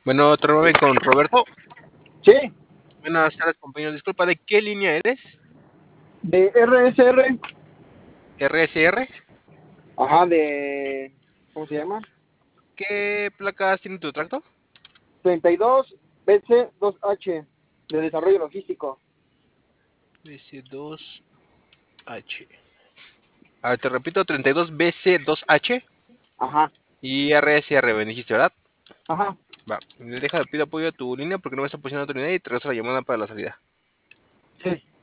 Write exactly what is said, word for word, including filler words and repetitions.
Bueno, otra vez con Roberto. Sí, Buenas tardes, compañero. Disculpa, ¿de qué línea eres? de R S R, ¿R S R? ajá, de, ¿cómo se llama? ¿Qué placas tiene tu tracto? treinta y dos B C dos H, de desarrollo logístico. B C dos H. A ver, te repito, treinta y dos B C dos H Ajá, y R S R, me dijiste, ¿verdad? ajá, Va, deja de pedir apoyo a tu línea porque no me está posicionando tu línea y te regreso la llamada para la salida. sí.